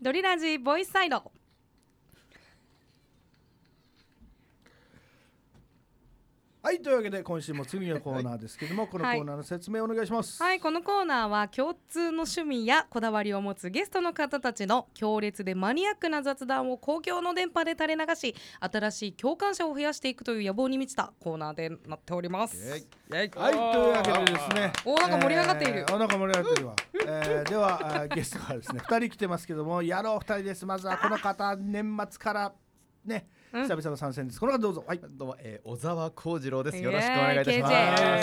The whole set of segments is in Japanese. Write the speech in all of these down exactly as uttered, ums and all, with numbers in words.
ドリラジボイスサイド。 はい、というわけで今週も次のコーナーですけども、はい、このコーナーの説明をお願いします。 はい、このコーナーは共通の趣味やこだわりを持つゲストの方たちの強烈でマニアックな雑談を公共の電波で垂れ流し、新しい共感者を増やしていくという野望に満ちたコーナーでなっております。 はい、というわけでですね、 おなんか盛り上がっている、 えー、おなんか盛り上がってるわ、えー、ではゲストがですねふたり来てますけども、やろうふたりです。まずはこの方、年末からね久々の参戦です。この方どうぞ。はい、 どうも、えー、小沢幸次郎です。よろしくお願いいたします。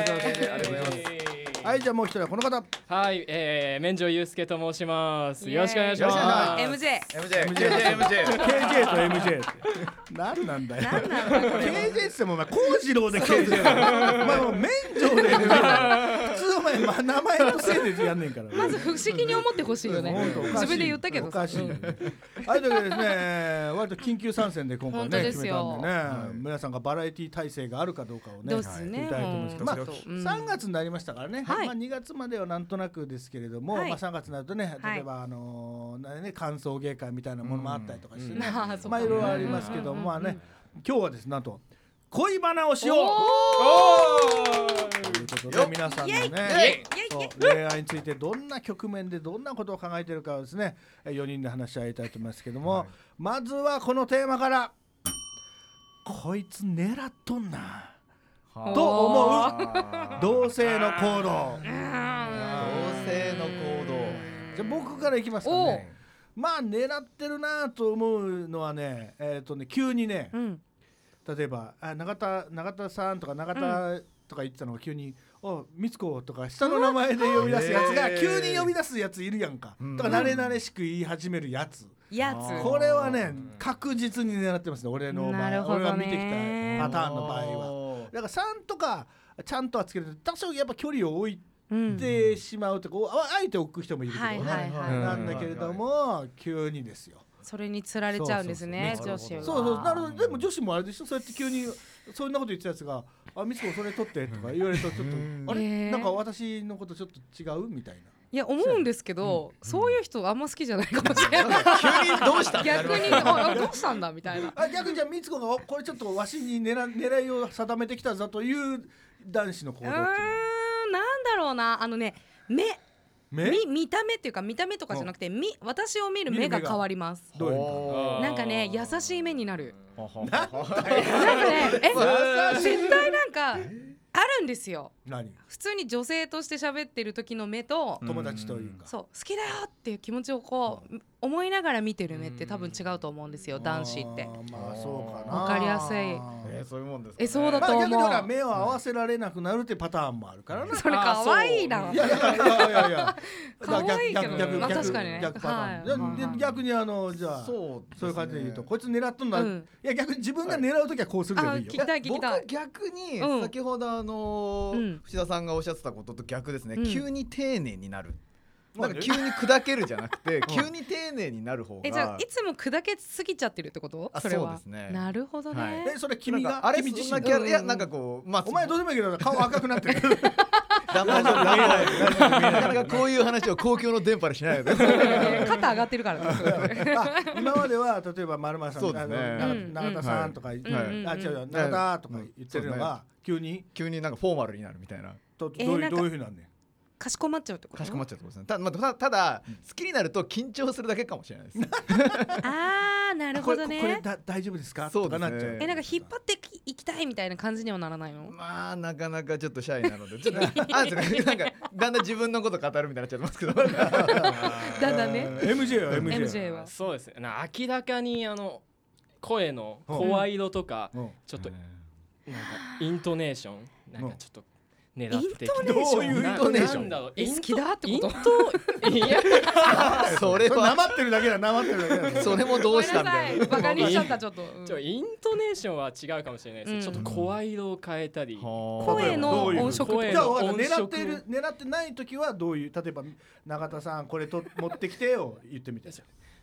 はい、じゃあもう一人はこの方。 はい、えー、免城祐介と申します。よろしくお願いします。 エムジェーエムジェー エムジェー エムジェーケージェー と エムジェー って何なんだよ。 何なんだこれ。 ケージェー ってもお前幸次郎で ケージェー だ。お前もう免除で エムジェー だ。普通お前、まあ、名前のせいでやんねんから。 まず不思議に思ってほしいよね。自分で言ったけどおかしい、ね。はい、というわけでですね、割と緊急参戦で今回ね決めたんでね、はい、皆さんがバラエティ体制があるかどうかをねどうすね、 見たいと思うんですけど、まあうん、 さんがつになりましたからね、 はい、 まあ、にがつまではなんとなくですけれども、はい、まあ、さんがつになるとね、例えば、はい、あのーね、歓送迎会みたいなものもあったりとかしてね、うん、まあいろいろありますけど、まあね、今日はですね、なんと恋バナをしようということで、皆さんのね恋愛についてどんな局面でどんなことを考えているかをですねよにんで話し合いたいと思いますけども、はい、まずはこのテーマから。こいつ狙っとんなと思う同性の行動。同性の行動。 じゃあ僕からいきますかね。まあ狙ってるなと思うのはね、えっとね急にね、うん、例えばあ永田永田さんとか永田とか言ってたのが急に「おみつこ」とか下の名前で呼び出すやつが急に呼び出すやついるやんか。だから慣れ慣れしく言い始めるやつ。 やつこれはね確実に狙ってますね。俺の場合、俺が見てきたパターンの場合は。だからさんとかちゃんとはつけると多少やっぱ距離を置いてしまうとこ、うん、あえて置く人もいるけどね、はいはいはい、なんだけれども急にですよ。 それに釣られちゃうんですね、女子は。 そうそうなるほど。でも女子もあれでしょ、そうやって急にそんなこと言ってたやつが「あみつこそれ取って」とか言われるとちょっとあれなんか私のことちょっと違うみたいな。 いや思うんですけど、うん、そういう人あんま好きじゃないかもしれない。 急にどうした逆にあどうしたんだみたいな。 あ逆にじゃあみつこがこれちょっとわしに狙狙いを定めてきたぞという男子の行動っていうのは。 うーんなんだろうな、あのね目見, 見た目っていうか見た目とかじゃなくて、うん、私を見る目が変わるます。 どういうなんかね優しい目になる。 なんかねえ絶対なんかあるんですよ。 何普通に女性として喋ってる時の目と友達というか、 そう好きだよっていう気持ちをこう思いながら見てる目って多分違うと思うんですよ、男子って。 まあそうかな、 わかりやすい。 えー、そういうもんですかね。 えそうだと思う。 まあ、逆にほら目を合わせられなくなるってパターンもあるからね。 それ可愛いな。 いやいやいやいやいや可愛いけど、 逆まあ確かにね。 逆パターン、はい、逆にあのじゃあそう、そういう感じで言うとこいつ狙っとんだ、うん、いや逆に自分が狙うときはこうするでもいいよ。 聞きたい聞きたい。 僕逆に先ほどあのーうん、藤田さんがおっしゃってたことと逆ですね、うん、急に丁寧になる。なんか急に砕けるじゃなくて急に丁寧になる方が。 えじゃあいつも砕けすぎちゃってるってこと？それは。 そうですね。 なるほどね。はい、 えそれ君があれ君自身そんなキャラ、いやなんかこう、まあ、 お前どうでもいいけど顔赤くなってる。 なかなかこういう話を公共の電波でしないよね。 肩上がってるからね。 今までは例えば丸々さん、 ね、 永田さんとか、はい、あ違う永田とか言ってるのが急に急になんかフォーマルになるみたいな。 どういうどういうふうなんね。 かしこまっちゃうってこと？ かしこまっちゃうってことですね。た, まあ、た, ただ好きになると緊張するだけかもしれないです。 あーなるほどね。 これ、これだ大丈夫ですか？ そうですね。 とかなっちゃう。 えなんか引っ張っていきたいみたいな感じにはならないの？ まあなかなかちょっとシャイなのでちょっとあなんかだんだん自分のこと語るみたいになっちゃいますけど。だんだんね。 エムジェー は エムジェー, エムジェー はそうですね。明らかにあの声の声色とか、うん、ちょっとなんかイントネーションなんかちょっと狙ってきて、 どういうイントネーションだろう。 好きだってこと？ いやそれはなまってるだけだなまってるだけだ。 それもどうしたんだよ。 バカにしちゃったちょっと。 ちょイントネーションは違うかもしれないです。ちょっと声色を変えたり、 声の音色とか。 じゃあ狙ってる狙ってない時はどういう、例えば永田さんこれと持ってきてよ言ってみて。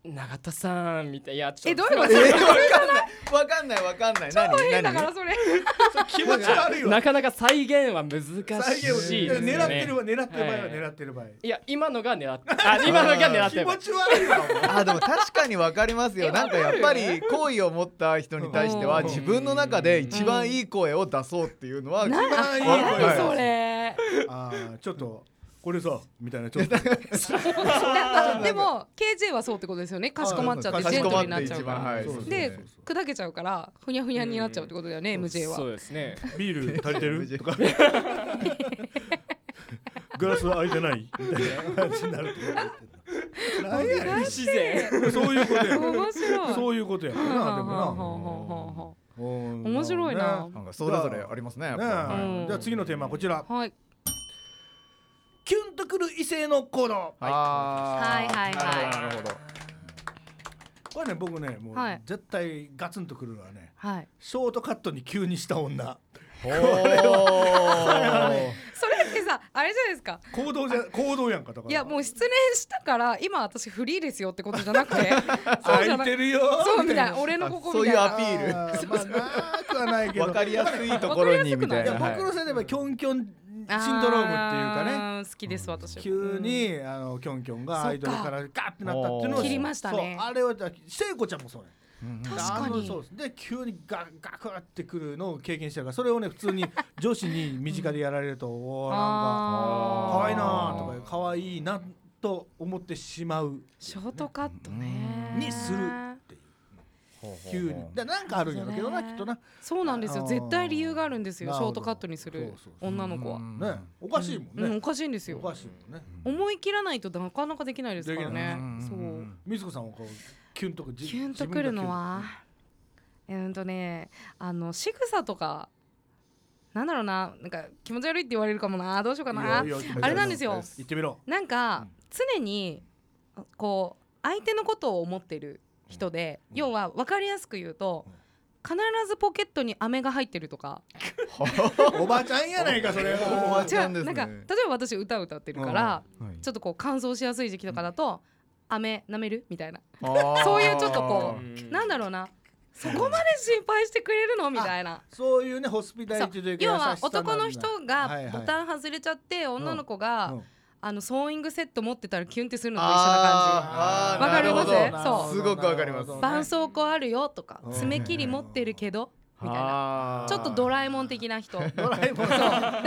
永田さんみたいな、いやちょえっとどういうこと？ えー、わかんないわかんないわかんない何変だから何それ。 気持ち悪いわ。 なかなか再現は難し再現をいですよね。 狙ってるわ狙ってる場合ははい狙ってる場合。 いや今のが狙ってあ今のが狙ってる気持ち悪いわ。 あでも確かにわかりますよ。 えなんかやっぱり好意を持った人に対してはうん自分の中で一番いい声を出そうっていうのは、 な一番いい声はい何それ。 あーちょっとこれさみたいなちょっと。 だでも ケージェー はそうってことですよね。かしこまっちゃってかしジェントルこまって一になっちゃうから。 番はいそうそうそうで砕けちゃうからふにゃふにゃになっちゃうってことだよね、エムジェー は。 そうですね。 ビール足りてるとか。グラス開いてないみたいな感じになるとか。何やねん自然。 そういうことや。 面白い。 そういうことやなでもな。 面面白いな。 なんかそれぞれありますねやっぱねはいうんじゃあ次のテーマはこちら。 はい。 キュンとくる異性の行動。 あーはいはいはいなるほどこれね僕ねもうはい絶対ガツンとくるのはねはい。 ショートカットに急にした女。 おーそれってさあれじゃないですか。 行動じゃ行動やんかだから。 いやもう失恋したから今私フリーですよってことじゃなくて、そうじ空ゃない。 いてるよ。 そうみたいな俺のここみたいな。 そういうアピールあーまあなくはないけど。 わかりやすいところにみたいいやな僕のせいではキョンキョンシンドロームっていうかね。 あー好きです私は。 急にあのキョンキョンがアイドルからガッてなったっていうのを切りましたねそうあれは聖子ちゃんもそうね。 確かにあのそうですで急にガガクってくるのを経験してるからそれをね普通に女子に身近でやられるとおーなんかあー可愛いなとか可愛いなと思ってしまうショートカットね。 にするっていう急にだなんかあるんやろうけどなきっとなそうなんですよ。 あー絶対理由があるんですよ。 なるほどショートカットにするそうそうそう女の子は。 ねおかしいもんうん、 ねおかしいんですよお。かしいもんね思い切らないとなかなかできないですからねできない。 そう。 みずこさんはこうキュンとくじキュンとくるのは、うんとね、あの仕草とかなんだろうな、なんか気持ち悪いって言われるかもな、どうしようかな。 いいよいいよあれなんですよ。 言ってみろなんか常にこう相手のことを思ってる人で、 うん要は分かりやすく言うと、必ずポケットに飴が入ってるとか。 おばちゃんやないかそれおば違う、 ちゃんですねなんか例えば私歌歌ってるから、 はいちょっとこう乾燥しやすい時期とかだと、飴舐めるみたいな。 あーそういうちょっとこうんうなんだろうな、そこまで心配してくれるのみたいな。 そういうねホスピタリティというか要は優しさなんだ男の人がはいはいボタン外れちゃって女の子が、 うんあのソーイングセット持ってたらキュンってするのと一緒なあーわかりますなるほどそうすごくわかります感じ。絆創膏あるよとかうん爪切り持ってるけどみたいな、 あーちょっとドラえもん的な人。えちドラえもんょ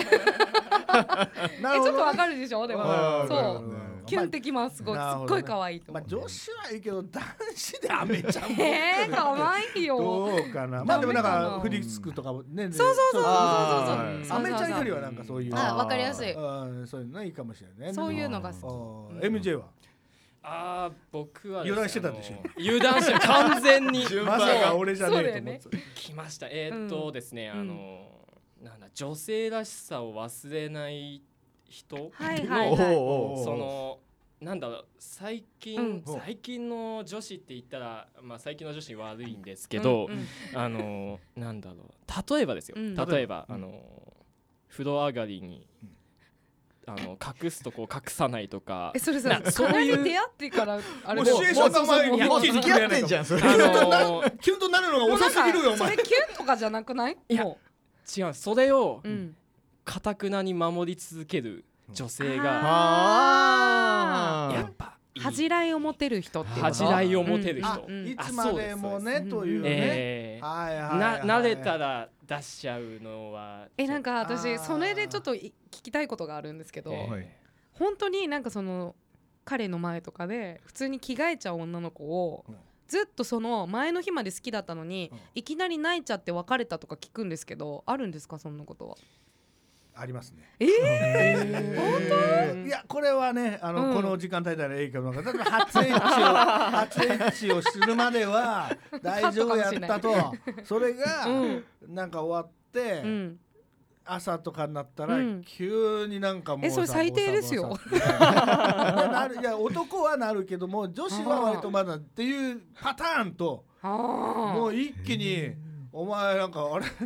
なるほどっとわかるでしょ。でもあーそうなるほどキュンってきます。すごいすっなるほどねごい可愛いとまあ思う。 女子はいいけど男子でアメちゃん持ってえー、 る可愛いよ。 どうかなまあでもなんダメかなかフリスクとかもねそうそうそうそうあーそうそう。 アメちゃんよりはなんかそういうあわかりやすい。 うんそういうのいいかもしれないねそういうのがあ好ー エムジェー はあー僕はですね油断してたでしょあの油断して完全に順まさか俺じゃねえと思って来ました。えーっとですね、 うんあのなんだ女性らしさを忘れない人の、 はいはいおーはい。 おーそのなんだろう最近、 うん最近の女子って言ったらまあ最近の女子に悪いんですけど、 うんうんあのなんだろう例えばですよ、 うん例えば、 うんあの風呂上がりに、あの隠すとこ隠さないとかえそれさな、 それに出会ってからあれもうシチュエーションの前にもう一気に付き合ってんじゃんそれあのキュンとなるのが遅すぎるよお前それキュンとかじゃなくない？ いやも違うそれをう、うん、 かたくなに守り続ける女性があーやっぱいい恥じらいを持てる人っていうこと。 恥じらいを持てるあ人、 うんいつまでもねというねえーはいはいはいな慣れたら出しちゃうのはえなんかあー私それでちょっとい聞きたいことがあるんですけど、 えーはい本当になんかその彼の前とかで普通に着替えちゃう女の子を、 うんずっとその前の日まで好きだったのに、 うんいきなり泣いちゃって別れたとか聞くんですけど、あるんですかそんなことは？ ありますねえー、 いやこれはねあの、 うんこの時間帯ならいいかもだから初エッチを初エッチをするまでは大丈夫やったとそれが、 うんなんか終わって、 うん、 朝とかになったら、 うん急になんかもうえそれ最低ですよボサボサなるいや男はなるけども女子は割とまだっていうパターンとあももう一気にお前なんかあれ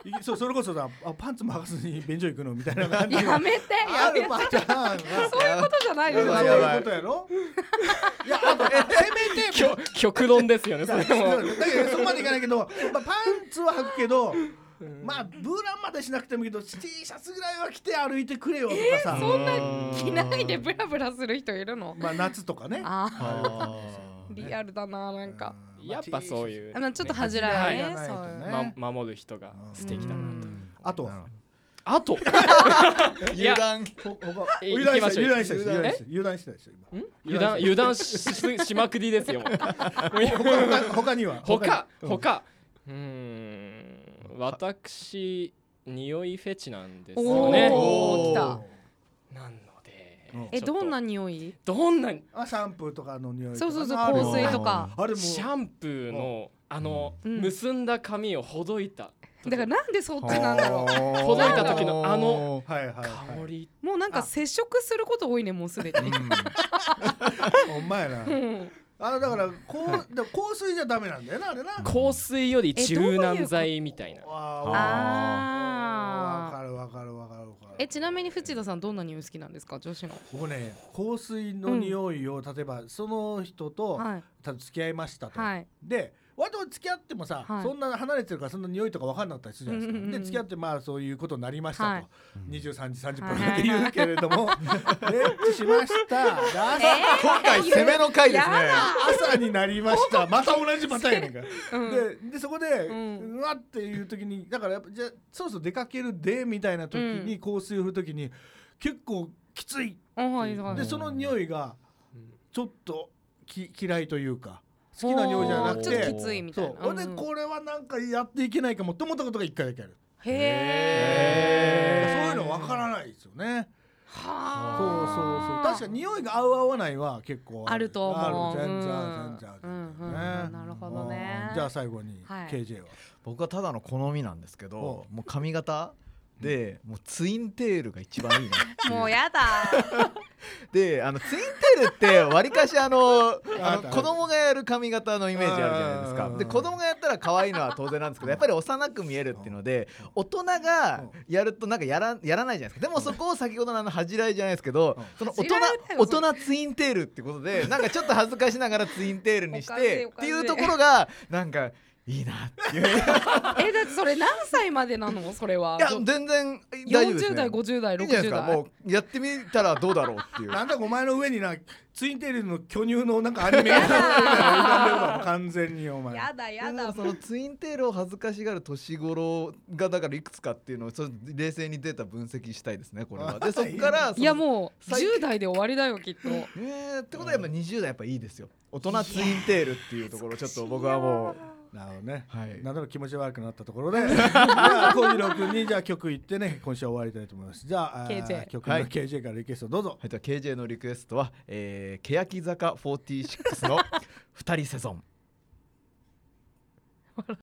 いそうそれこそさあパンツも履かずに便所行くのみたいな感じのやめてやめてあるパターンがそういうことじゃないですそうよ。 いうことやろいやあとせめてきょ極論ですよねそれだも。 けどそこまでいかないけど、まあ、パンツは履くけどまあブランまでしなくてもいいけど T シャツぐらいは着て歩いてくれよとかさ、 そんな着ないでブラブラする人いるの？ まあ夏とかねああーリアルだななんか。 やっぱそういうあのちょっと恥じらいね。 恥じらいそういうがないとねま守る人が素敵だなと。 あとはあと油断ほほかえ油断した行きましょう油断した油断した油断したでしょ今油断油断しししまくりですよ。もう他他には他うん他うーん私匂いフェチなんですおよね。 おー来た。 なのでうんえちょっとどんな匂い？ どんなあシャンプーとかの匂いとかそうそうそうある香水とか。 あれもシャンプーのあのうん結んだ髪をほどいただからなんでそっちなんだろほどいた時のあのはいはいはい香りう。もうなんか接触すること多いねもうすでに。 ほんまやなうんあのだからこうでも香水じゃダメなんだよなあれな香水より柔軟剤みたいな。 わあーわかるわかるわかるわかるえちなみに藤田さんどんな匂い好きなんですか女子の？ 僕ね香水の匂いを、例えばその人と、 はいただ付き合いましたと、 はいで割と付き合ってもさ、 はいそんな離れてるからそんな匂いとか分かんなかったりするじゃないですか、 うんうんうんで付き合ってまあそういうことになりましたと、 はいにじゅうさんじさんじゅっぷんはいって言うけれども、エッチしましたで朝,、 今回攻めの回ですね。 朝になりましたまた同じパターンやねんか、 うんででそこで、 ううんわっていう時にだからやっぱじゃあそろそろ出かけるでみたいな時に、香水を振る時に結構きつい、 あはいはいでその匂いがうんちょっとき嫌いというか好きな匂いじゃなくてちょっときついみたいな。 そう、でこれはなんかやっていけないかもって思ったことが一回だけある、 へえ。 そういうの分からないですよね。そうそうはそう確かに匂いが合う合わないは結構あると思う。 ある全然うん全然ある、 うんうんねなるほどねうん。じゃあ最後にはいケージェー は、 僕はただの好みなんですけど、 おもう髪型でもうツインテールが一番いいなっていうもうやだ。 であのツインテールってわりかしあのああったの子供がやる髪型のイメージあるじゃないですうんか。で子供がやったら可愛いのは当然なんですけどやっぱり幼く見えるっていうので大人がやるとなんかやらやらないじゃないですか。でもそこを先ほどのあの恥じらいじゃないですけどその大人恥じらいだよ大人ツインテールってことでなんかちょっと恥ずかしながらツインテールにしおかしいておかしいっていうところがなんかいいなっていう。いえだってそれ何歳までなのそれは？ や全然大丈夫ですね。 よんじゅう代ごじゅう代いいろくじゅう代。 んじゃないですか。もうやってみたらどうだろうっていう。 なんだかお前の上になツインテールの巨乳のなんかアニメが浮かんでるわ完全にお前やだやだ。 だからそのツインテールを恥ずかしがる年頃がだからいくつかっていうのをちょっと冷静にデータ分析したいですねこれは。でそっからいやもう最じゅう代で終わりだよきっと。 えー、ってことはやっぱにじゅう代やっぱいいですよ。大人ツインテールっていうところちょっと僕はもうなるほどね、 はいなんだろう気持ち悪くなったところでじゃあコウジロウ君にじゃあ曲いってね今週は終わりたいと思います。じゃああーケージェー曲の ケージェー からリクエストどうぞ。 はい、では ケージェー のリクエストは、えー、欅坂フォーティーシックスの二人セゾン。